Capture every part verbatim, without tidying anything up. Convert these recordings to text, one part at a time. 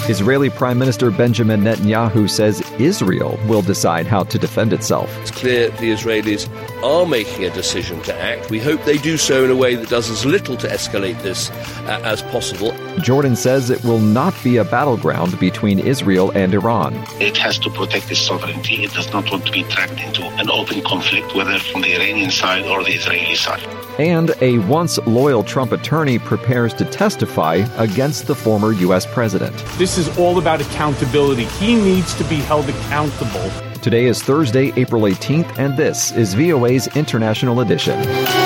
Israeli Prime Minister Benjamin Netanyahu says Israel will decide how to defend itself. It's clear the Israelis are making a decision to act. We hope they do so in a way that does as little to escalate this uh, as possible. Jordan says it will not be a battleground between Israel and Iran. It has to protect its sovereignty. It does not want to be dragged into an open conflict, whether from the Iranian side or the Israeli side. And a once loyal Trump attorney prepares to testify against the former U S president. This is all about accountability. He needs to be held accountable. Today is Thursday, April eighteenth, and this is V O A's International Edition.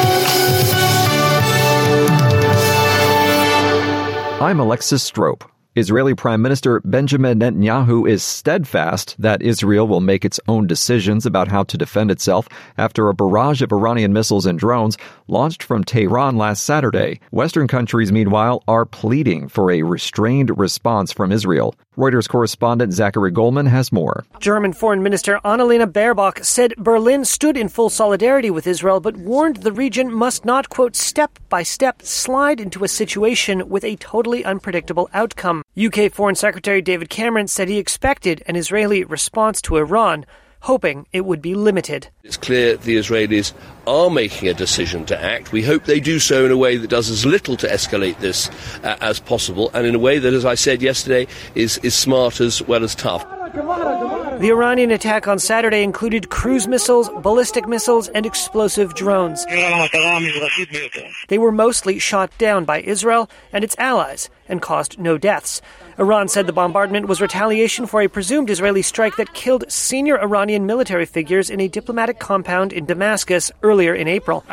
I'm Alexis Strope. Israeli Prime Minister Benjamin Netanyahu is steadfast that Israel will make its own decisions about how to defend itself after a barrage of Iranian missiles and drones launched from Tehran last Saturday. Western countries, meanwhile, are pleading for a restrained response from Israel. Reuters correspondent Zachary Goldman has more. German Foreign Minister Annalena Baerbock said Berlin stood in full solidarity with Israel, but warned the region must not, quote, step by step slide into a situation with a totally unpredictable outcome. U K Foreign Secretary David Cameron said he expected an Israeli response to Iran, hoping it would be limited. It's clear the Israelis are making a decision to act. We hope they do so in a way that does as little to escalate this uh, as possible, and in a way that, as I said yesterday, is, is smart as well as tough. The Iranian attack on Saturday included cruise missiles, ballistic missiles, and explosive drones. They were mostly shot down by Israel and its allies and caused no deaths. Iran said the bombardment was retaliation for a presumed Israeli strike that killed senior Iranian military figures in a diplomatic compound in Damascus earlier in April.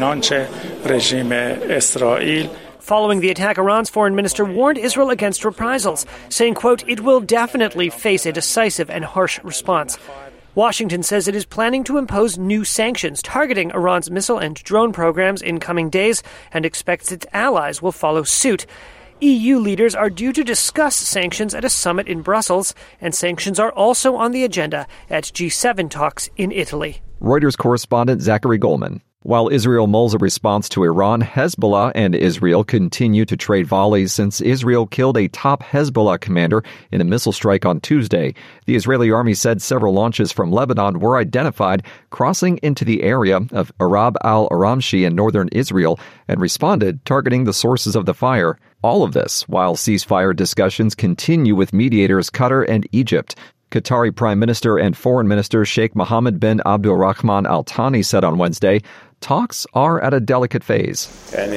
Following the attack, Iran's foreign minister warned Israel against reprisals, saying, quote, it will definitely face a decisive and harsh response. Washington says it is planning to impose new sanctions targeting Iran's missile and drone programs in coming days and expects its allies will follow suit. E U leaders are due to discuss sanctions at a summit in Brussels, and sanctions are also on the agenda at G seven talks in Italy. Reuters correspondent Zachary Goldman. While Israel mulls a response to Iran, Hezbollah and Israel continue to trade volleys since Israel killed a top Hezbollah commander in a missile strike on Tuesday. The Israeli army said several launches from Lebanon were identified crossing into the area of Arab al-Aramshi in northern Israel and responded, targeting the sources of the fire. All of this while ceasefire discussions continue with mediators Qatar and Egypt. Qatari Prime Minister and Foreign Minister Sheikh Mohammed bin Abdulrahman Al Thani said on Wednesday, talks are at a delicate phase.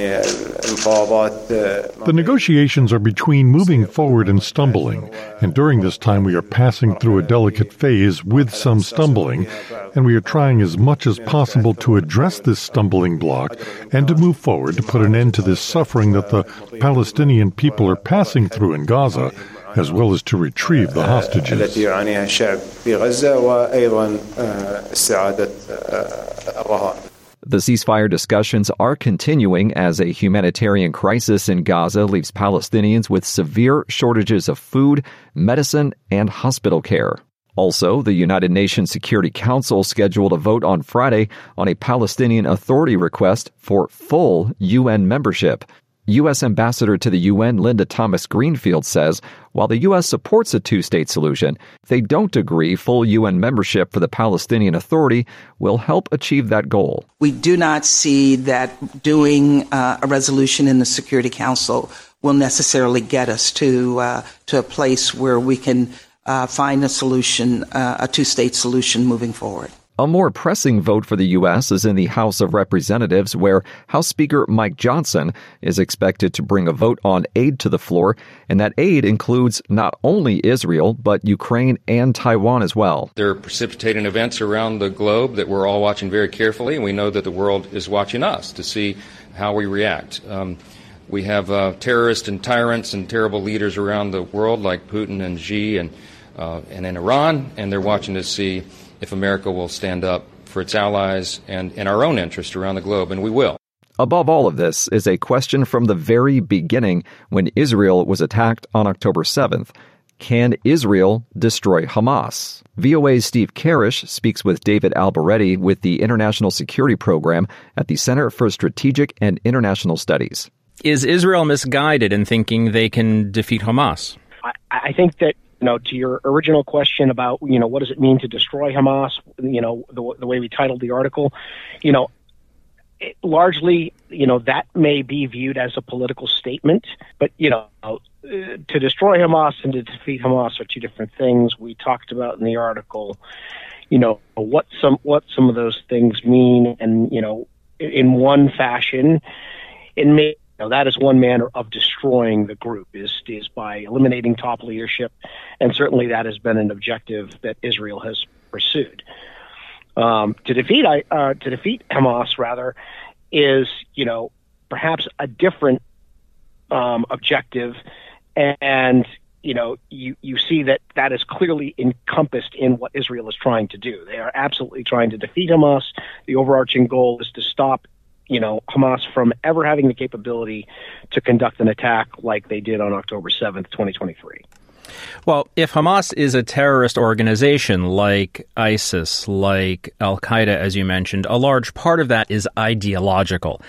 The negotiations are between moving forward and stumbling, and during this time we are passing through a delicate phase with some stumbling, and we are trying as much as possible to address this stumbling block and to move forward to put an end to this suffering that the Palestinian people are passing through in Gaza, as well as to retrieve the hostages. The ceasefire discussions are continuing as a humanitarian crisis in Gaza leaves Palestinians with severe shortages of food, medicine, and hospital care. Also, the United Nations Security Council scheduled a vote on Friday on a Palestinian Authority request for full U N membership. U S Ambassador to the U N Linda Thomas-Greenfield says while the U S supports a two-state solution, they don't agree full U N membership for the Palestinian Authority will help achieve that goal. We do not see that doing uh, a resolution in the Security Council will necessarily get us to uh, to a place where we can uh, find a solution, uh, a two-state solution moving forward. A more pressing vote for the U S is in the House of Representatives, where House Speaker Mike Johnson is expected to bring a vote on aid to the floor, and that aid includes not only Israel, but Ukraine and Taiwan as well. There are precipitating events around the globe that we're all watching very carefully, and we know that the world is watching us to see how we react. Um, we have uh, terrorists and tyrants and terrible leaders around the world like Putin and Xi and, uh, and in Iran, and they're watching to see if America will stand up for its allies and in our own interest around the globe, and we will. Above all of this is a question from the very beginning when Israel was attacked on October seventh. Can Israel destroy Hamas? V O A's Steve Karish speaks with David Alberetti with the International Security Program at the Center for Strategic and International Studies. Is Israel misguided in thinking they can defeat Hamas? I, I think that, you know, to your original question about, you know, what does it mean to destroy Hamas, you know, the, the way we titled the article, you know, it, largely, you know, that may be viewed as a political statement. But, you know, uh, to destroy Hamas and to defeat Hamas are two different things. We talked about in the article, you know, what some what some of those things mean. And, you know, in one fashion, it may, you know, that is one manner of destroying the group is is by eliminating top leadership. And certainly that has been an objective that Israel has pursued. Um, to defeat uh, to defeat Hamas, rather, is, you know, perhaps a different um, objective. And, you know, you, you see that that is clearly encompassed in what Israel is trying to do. They are absolutely trying to defeat Hamas. The overarching goal is to stop, you know, Hamas from ever having the capability to conduct an attack like they did on October seventh, twenty twenty-three. Well, if Hamas is a terrorist organization like ISIS, like Al-Qaeda, as you mentioned, a large part of that is ideological.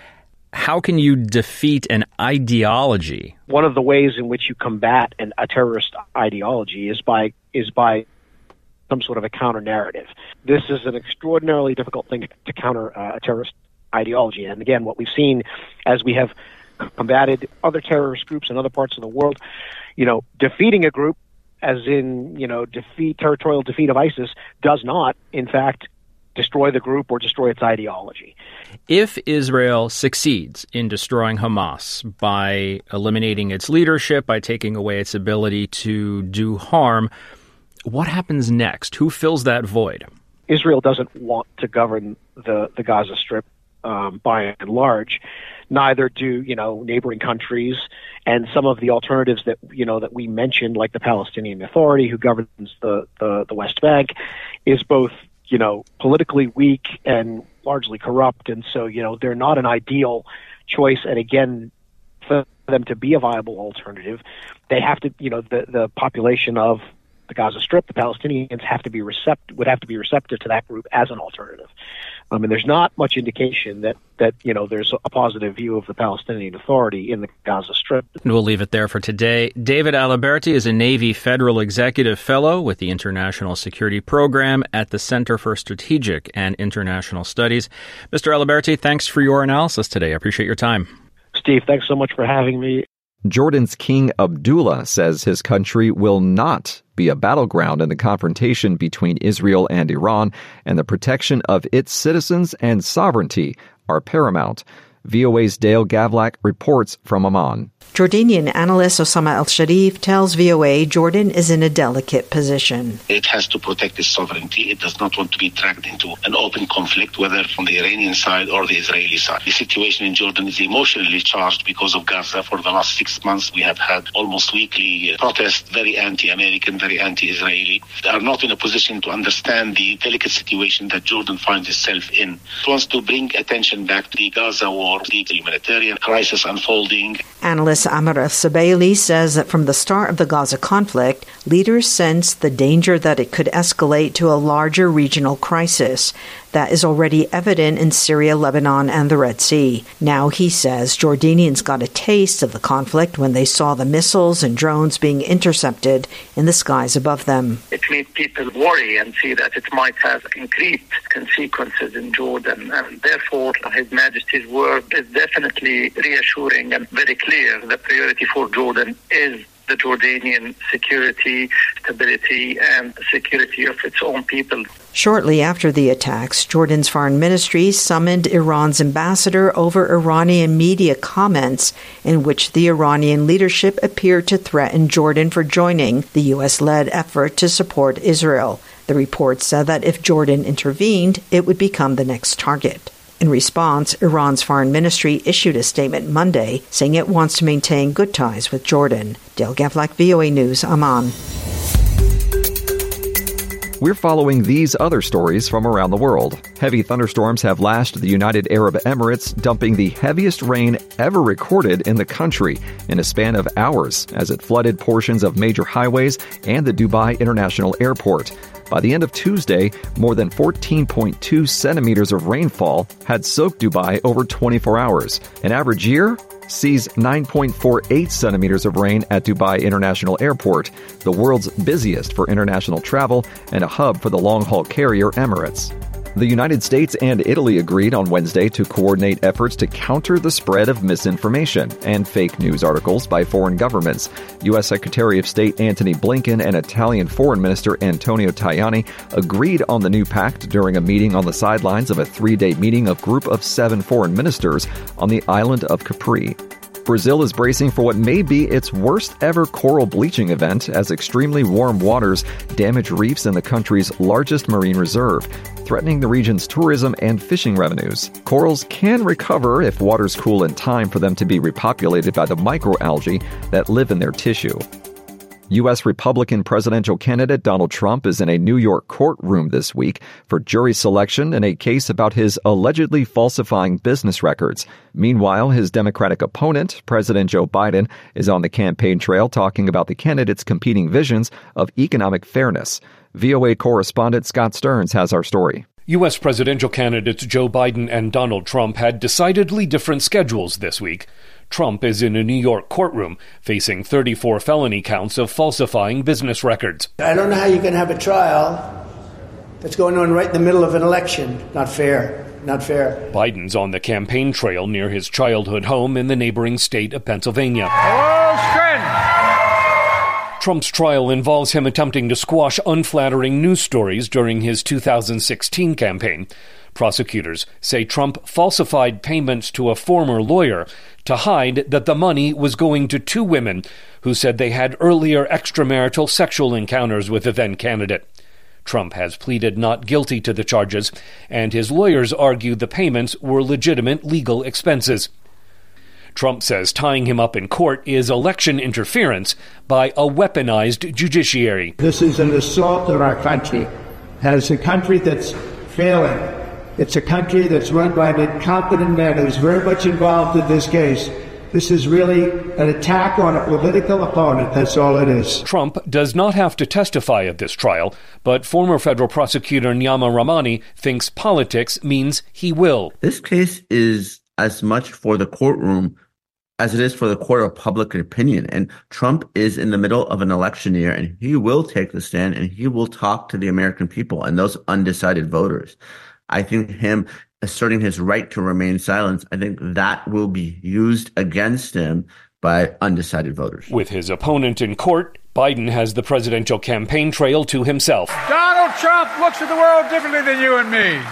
How can you defeat an ideology? One of the ways in which you combat an, a terrorist ideology is by is by some sort of a counter narrative. This is an extraordinarily difficult thing to counter uh, a terrorist ideology. And again, what we've seen as we have combated other terrorist groups in other parts of the world, you know, defeating a group, as in, you know, defeat territorial defeat of ISIS, does not, in fact, destroy the group or destroy its ideology. If Israel succeeds in destroying Hamas by eliminating its leadership, by taking away its ability to do harm, what happens next? Who fills that void? Israel doesn't want to govern the, the Gaza Strip um, by and large. Neither do, you know, neighboring countries, and some of the alternatives that, you know, that we mentioned, like the Palestinian Authority, who governs the, the, the West Bank, is both, you know, politically weak and largely corrupt. And so, you know, they're not an ideal choice. And again, for them to be a viable alternative, they have to, you know, the, the population of the Gaza Strip, the Palestinians have to be recept- would have to be receptive to that group as an alternative. I mean, there's not much indication that, that, you know, there's a positive view of the Palestinian Authority in the Gaza Strip. And we'll leave it there for today. David Aliberti is a Navy Federal Executive Fellow with the International Security Program at the Center for Strategic and International Studies. Mister Aliberti, thanks for your analysis today. I appreciate your time. Steve, thanks so much for having me. Jordan's King Abdullah says his country will not be a battleground in the confrontation between Israel and Iran, and the protection of its citizens and sovereignty are paramount. V O A's Dale Gavlak reports from Amman. Jordanian analyst Osama Al-Sharif tells V O A Jordan is in a delicate position. It has to protect its sovereignty. It does not want to be dragged into an open conflict, whether from the Iranian side or the Israeli side. The situation in Jordan is emotionally charged because of Gaza. For the last six months, we have had almost weekly protests, very anti-American, very anti-Israeli. They are not in a position to understand the delicate situation that Jordan finds itself in. It wants to bring attention back to the Gaza war, the humanitarian crisis unfolding. Analyst Amr al-Sabaili says that from the start of the Gaza conflict, leaders sensed the danger that it could escalate to a larger regional crisis. That is already evident in Syria, Lebanon, and the Red Sea. Now, he says, Jordanians got a taste of the conflict when they saw the missiles and drones being intercepted in the skies above them. It made people worry and see that it might have increased consequences in Jordan, and therefore His Majesty's word is definitely reassuring and very clear. The priority for Jordan is the Jordanian security, stability, and security of its own people. Shortly after the attacks, Jordan's foreign ministry summoned Iran's ambassador over Iranian media comments in which the Iranian leadership appeared to threaten Jordan for joining the U S-led effort to support Israel. The report said that if Jordan intervened, it would become the next target. In response, Iran's foreign ministry issued a statement Monday saying it wants to maintain good ties with Jordan. Dale Gavlak, V O A News, Amman. We're following these other stories from around the world. Heavy thunderstorms have lashed the United Arab Emirates, dumping the heaviest rain ever recorded in the country in a span of hours as it flooded portions of major highways and the Dubai International Airport. By the end of Tuesday, more than fourteen point two centimeters of rainfall had soaked Dubai over twenty-four hours. An average year sees nine point four eight centimeters of rain at Dubai International Airport, the world's busiest for international travel and a hub for the long-haul carrier Emirates. The United States and Italy agreed on Wednesday to coordinate efforts to counter the spread of misinformation and fake news articles by foreign governments. U S. Secretary of State Antony Blinken and Italian Foreign Minister Antonio Tajani agreed on the new pact during a meeting on the sidelines of a three-day meeting of Group of Seven foreign ministers on the island of Capri. Brazil is bracing for what may be its worst ever coral bleaching event as extremely warm waters damage reefs in the country's largest marine reserve, threatening the region's tourism and fishing revenues. Corals can recover if waters cool in time for them to be repopulated by the microalgae that live in their tissue. U S. Republican presidential candidate Donald Trump is in a New York courtroom this week for jury selection in a case about his allegedly falsifying business records. Meanwhile, his Democratic opponent, President Joe Biden, is on the campaign trail talking about the candidate's competing visions of economic fairness. V O A correspondent Scott Stearns has our story. U S presidential candidates Joe Biden and Donald Trump had decidedly different schedules this week. Trump is in a New York courtroom facing thirty-four felony counts of falsifying business records. I don't know how you can have a trial that's going on right in the middle of an election. Not fair. Not fair. Biden's on the campaign trail near his childhood home in the neighboring state of Pennsylvania. Trump's trial involves him attempting to squash unflattering news stories during his two thousand sixteen campaign. Prosecutors say Trump falsified payments to a former lawyer to hide that the money was going to two women who said they had earlier extramarital sexual encounters with the then candidate. Trump has pleaded not guilty to the charges, and his lawyers argue the payments were legitimate legal expenses. Trump says tying him up in court is election interference by a weaponized judiciary. This is an assault on our country. As a country that's failing, it's a country that's run by an incompetent man who's very much involved in this case. This is really an attack on a political opponent. That's all it is. Trump does not have to testify at this trial, but former federal prosecutor Nyama Ramani thinks politics means he will. This case is as much for the courtroom as it is for the court of public opinion. And Trump is in the middle of an election year, and he will take the stand, and he will talk to the American people and those undecided voters. I think him asserting his right to remain silent, I think that will be used against him by undecided voters. With his opponent in court, Biden has the presidential campaign trail to himself. Donald Trump looks at the world differently than you and me.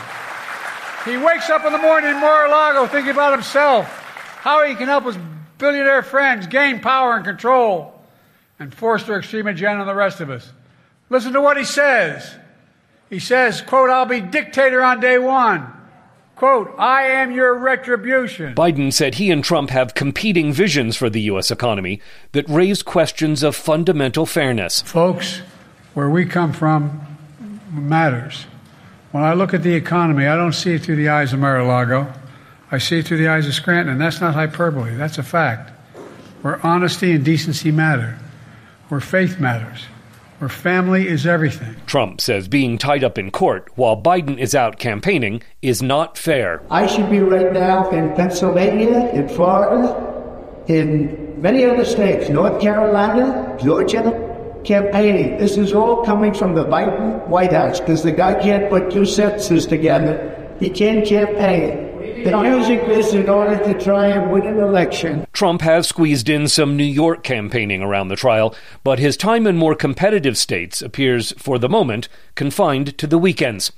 He wakes up in the morning in Mar-a-Lago thinking about himself, how he can help his billionaire friends gain power and control and force their extreme agenda on the rest of us. Listen to what he says. He says, quote, I'll be dictator on day one. Quote, I am your retribution. Biden said he and Trump have competing visions for the U S economy that raise questions of fundamental fairness. Folks, where we come from matters. When I look at the economy, I don't see it through the eyes of Mar-a-Lago. I see it through the eyes of Scranton, and that's not hyperbole. That's a fact. Where honesty and decency matter. Where faith matters. Where family is everything. Trump says being tied up in court while Biden is out campaigning is not fair. I should be right now in Pennsylvania, in Florida, in many other states, North Carolina, Georgia, campaigning. This is all coming from the Biden White House because the guy can't put two sentences together. He can't campaign. They're using this in order to try and win an election. Trump has squeezed in some New York campaigning around the trial, but his time in more competitive states appears, for the moment, confined to the weekends.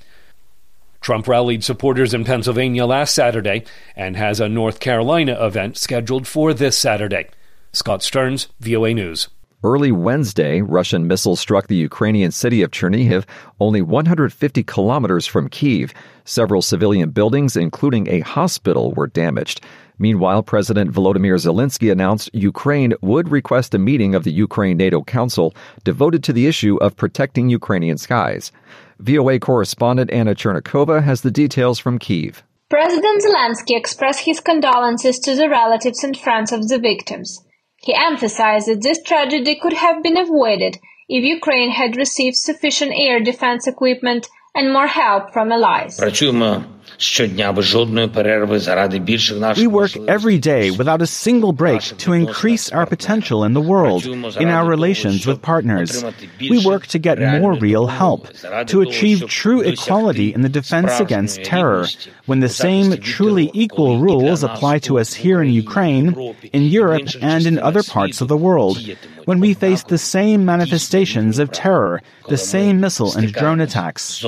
Trump rallied supporters in Pennsylvania last Saturday and has a North Carolina event scheduled for this Saturday. Scott Stearns, V O A News. Early Wednesday, Russian missiles struck the Ukrainian city of Chernihiv, only one hundred fifty kilometers from Kyiv. Several civilian buildings, including a hospital, were damaged. Meanwhile, President Volodymyr Zelensky announced Ukraine would request a meeting of the Ukraine NATO Council devoted to the issue of protecting Ukrainian skies. V O A correspondent Anna Chernikova has the details from Kyiv. President Zelensky expressed his condolences to the relatives and friends of the victims. He emphasized that this tragedy could have been avoided if Ukraine had received sufficient air defense equipment and more help from allies. We work every day without a single break to increase our potential in the world, in our relations with partners. We work to get more real help, to achieve true equality in the defense against terror, when the same truly equal rules apply to us here in Ukraine, in Europe, and in other parts of the world, when we face the same manifestations of terror, the same missile and drone attacks.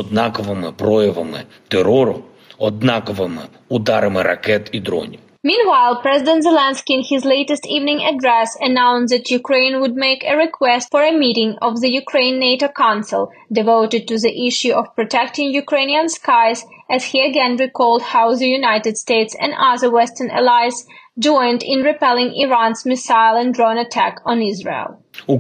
Meanwhile, President Zelensky in his latest evening address announced that Ukraine would make a request for a meeting of the Ukraine-NATO Council devoted to the issue of protecting Ukrainian skies, as he again recalled how the United States and other Western allies joined in repelling Iran's missile and drone attack on Israel.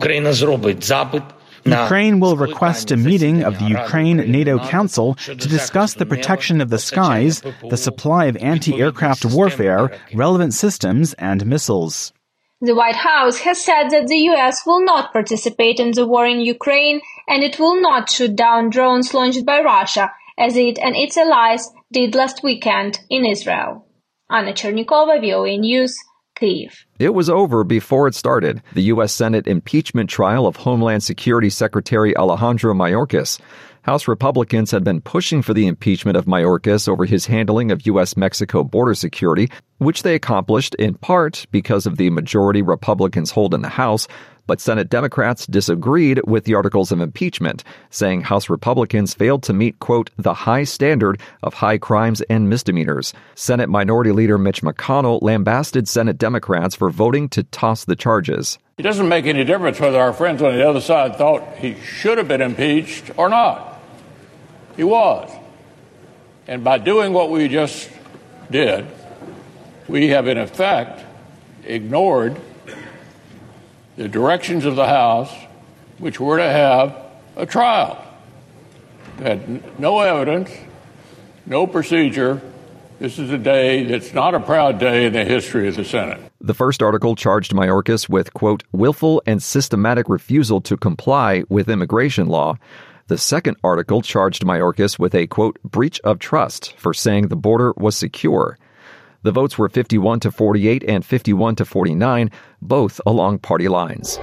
Ukraine will request a meeting of the Ukraine-NATO Council to discuss the protection of the skies, the supply of anti-aircraft warfare, relevant systems, and missiles. The White House has said that the U S will not participate in the war in Ukraine, and it will not shoot down drones launched by Russia, as it and its allies did last weekend in Israel. Anna Chernikova, V O A News, Kyiv. It was over before it started, the U S Senate impeachment trial of Homeland Security Secretary Alejandro Mayorkas. House Republicans had been pushing for the impeachment of Mayorkas over his handling of U S Mexico border security, which they accomplished in part because of the majority Republicans hold in the House. But Senate Democrats disagreed with the articles of impeachment, saying House Republicans failed to meet, quote, the high standard of high crimes and misdemeanors. Senate Minority Leader Mitch McConnell lambasted Senate Democrats for voting to toss the charges. It doesn't make any difference whether our friends on the other side thought he should have been impeached or not. He was. And by doing what we just did, we have in effect ignored the directions of the House, which were to have a trial. They had no evidence, no procedure. This is a day that's not a proud day in the history of the Senate. The first article charged Mayorkas with, quote, willful and systematic refusal to comply with immigration law. The second article charged Mayorkas with a, quote, breach of trust for saying the border was secure. The votes were fifty-one to forty-eight and fifty-one to forty-nine, both along party lines.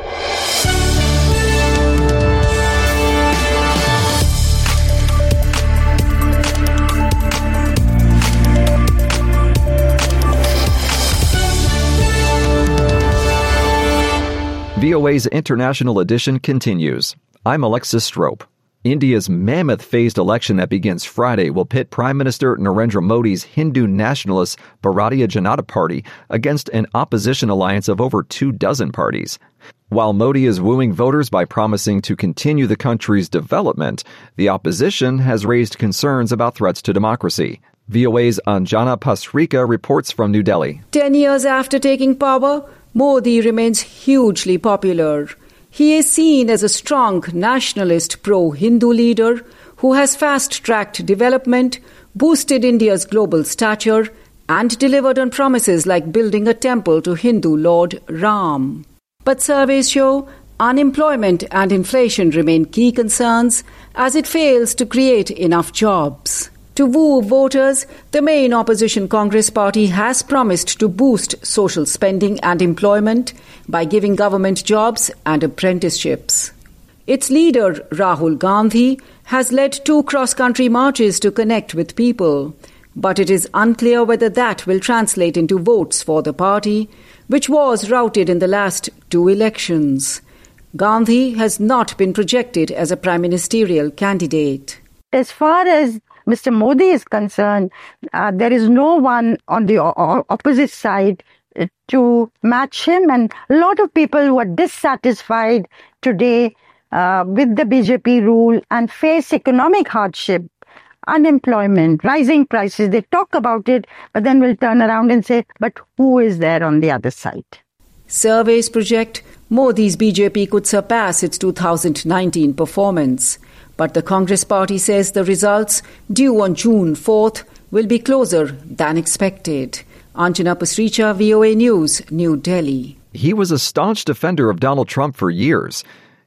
V O A's International Edition continues. I'm Alexis Strope. India's mammoth-phased election that begins Friday will pit Prime Minister Narendra Modi's Hindu nationalist Bharatiya Janata Party against an opposition alliance of over two dozen parties. While Modi is wooing voters by promising to continue the country's development, the opposition has raised concerns about threats to democracy. V O A's Anjana Pasrika reports from New Delhi. Ten years after taking power, Modi remains hugely popular. He is seen as a strong nationalist pro-Hindu leader who has fast-tracked development, boosted India's global stature, and delivered on promises like building a temple to Hindu Lord Ram. But surveys show unemployment and inflation remain key concerns as it fails to create enough jobs. To woo voters, the main opposition Congress party has promised to boost social spending and employment by giving government jobs and apprenticeships. Its leader, Rahul Gandhi, has led two cross-country marches to connect with people, but it is unclear whether that will translate into votes for the party, which was routed in the last two elections. Gandhi has not been projected as a prime ministerial candidate. As far as Mister Modi is concerned, uh, there is no one on the o- opposite side uh, to match him. And a lot of people who are dissatisfied today uh, with the B J P rule and face economic hardship, unemployment, rising prices, they talk about it, but then will turn around and say, but who is there on the other side? Surveys project Modi's B J P could surpass its two thousand nineteen performance. But the Congress party says the results, due on June fourth, will be closer than expected. Anjana Pasricha, V O A News, New Delhi. He was a staunch defender of Donald Trump for years.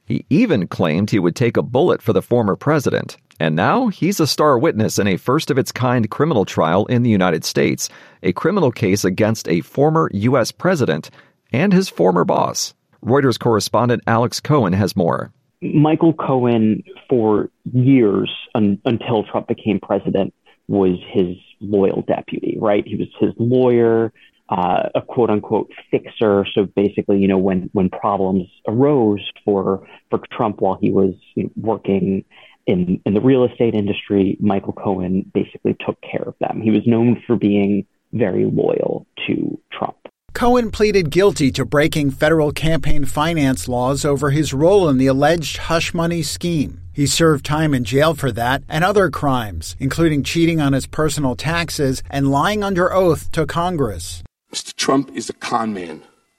He even claimed he would take a bullet for the former president. And now he's a star witness in a first-of-its-kind criminal trial in the United States, a criminal case against a former U S president and his former boss. Reuters correspondent Alex Cohen has more. Michael Cohen, for years un- until Trump became president, was his loyal deputy, right? He was his lawyer, uh, a quote-unquote fixer. So basically, you know, when when problems arose for for Trump while he was you know, working in in the real estate industry, Michael Cohen basically took care of them. He was known for being very loyal to Trump. Cohen pleaded guilty to breaking federal campaign finance laws over his role in the alleged hush money scheme. He served time in jail for that and other crimes, including cheating on his personal taxes and lying under oath to Congress. Mister Trump is a con man.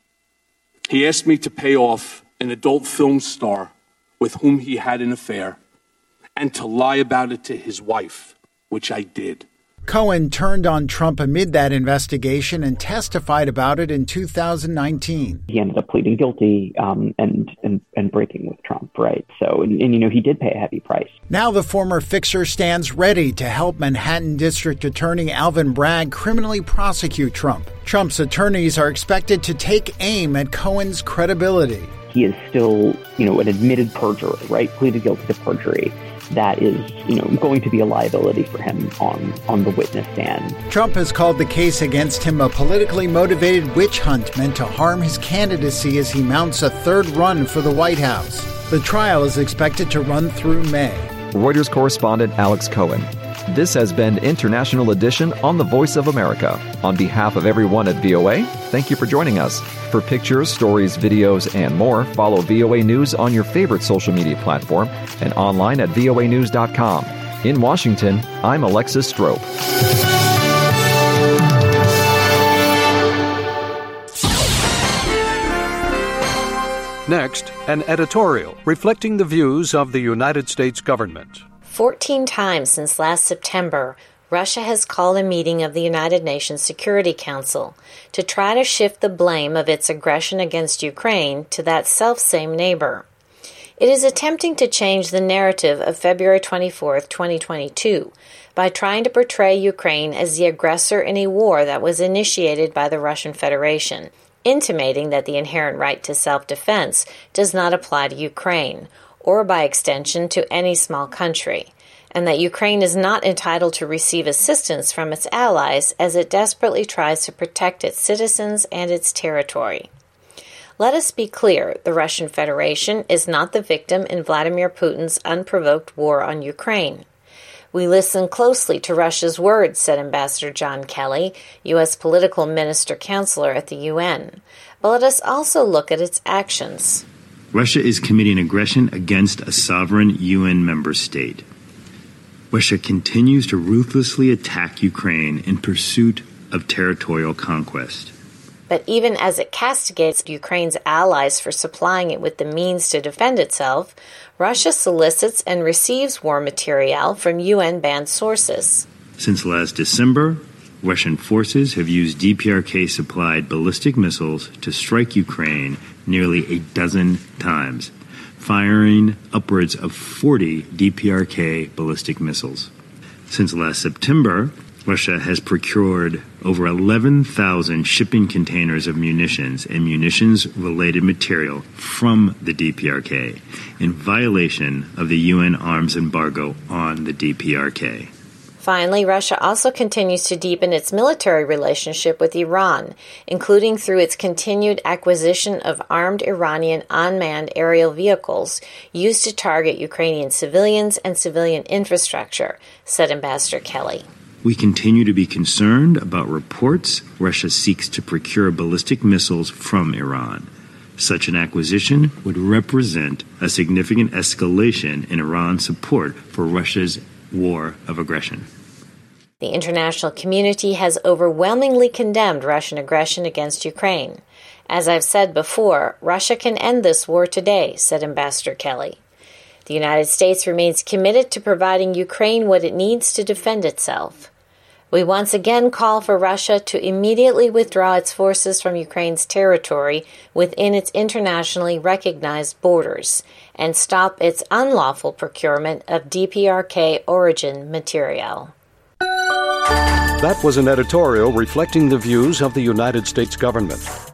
He asked me to pay off an adult film star with whom he had an affair and to lie about it to his wife, which I did. Cohen turned on Trump amid that investigation and testified about it in two thousand nineteen. He ended up pleading guilty um, and, and and breaking with Trump, right? So, and, and, you know, he did pay a heavy price. Now the former fixer stands ready to help Manhattan District Attorney Alvin Bragg criminally prosecute Trump. Trump's attorneys are expected to take aim at Cohen's credibility. He is still, you know, an admitted perjurer, right? Pleaded guilty to perjury. That is, you know, going to be a liability for him on, on the witness stand. Trump has called the case against him a politically motivated witch hunt meant to harm his candidacy as he mounts a third run for the White House. The trial is expected to run through May. Reuters correspondent Alex Cohen. This has been International Edition on the Voice of America. On behalf of everyone at V O A, thank you for joining us. For pictures, stories, videos, and more, follow V O A News on your favorite social media platform and online at V O A news dot com. In Washington, I'm Alexis Strope. Next, an editorial reflecting the views of the United States government. Fourteen times since last September, Russia has called a meeting of the United Nations Security Council to try to shift the blame of its aggression against Ukraine to that selfsame neighbor. It is attempting to change the narrative of February twenty-fourth, twenty twenty-two, by trying to portray Ukraine as the aggressor in a war that was initiated by the Russian Federation, intimating that the inherent right to self-defense does not apply to Ukraine, or by extension to any small country, and that Ukraine is not entitled to receive assistance from its allies as it desperately tries to protect its citizens and its territory. Let us be clear, the Russian Federation is not the victim in Vladimir Putin's unprovoked war on Ukraine. We listen closely to Russia's words, said Ambassador John Kelly, U S political minister counselor at the U N. But let us also look at its actions. Russia is committing aggression against a sovereign U N member state. Russia continues to ruthlessly attack Ukraine in pursuit of territorial conquest. But even as it castigates Ukraine's allies for supplying it with the means to defend itself, Russia solicits and receives war materiel from U N-banned sources. Since last December, Russian forces have used D P R K-supplied ballistic missiles to strike Ukraine nearly a dozen times, firing upwards of forty D P R K ballistic missiles. Since last September, Russia has procured over eleven thousand shipping containers of munitions and munitions-related material from the D P R K in violation of the U N arms embargo on the D P R K. Finally, Russia also continues to deepen its military relationship with Iran, including through its continued acquisition of armed Iranian unmanned aerial vehicles used to target Ukrainian civilians and civilian infrastructure, said Ambassador Kelly. We continue to be concerned about reports Russia seeks to procure ballistic missiles from Iran. Such an acquisition would represent a significant escalation in Iran's support for Russia's war of aggression. The international community has overwhelmingly condemned Russian aggression against Ukraine. As I've said before, Russia can end this war today, said Ambassador Kelly. The United States remains committed to providing Ukraine what it needs to defend itself. We once again call for Russia to immediately withdraw its forces from Ukraine's territory within its internationally recognized borders and stop its unlawful procurement of D P R K origin material. That was an editorial reflecting the views of the United States government.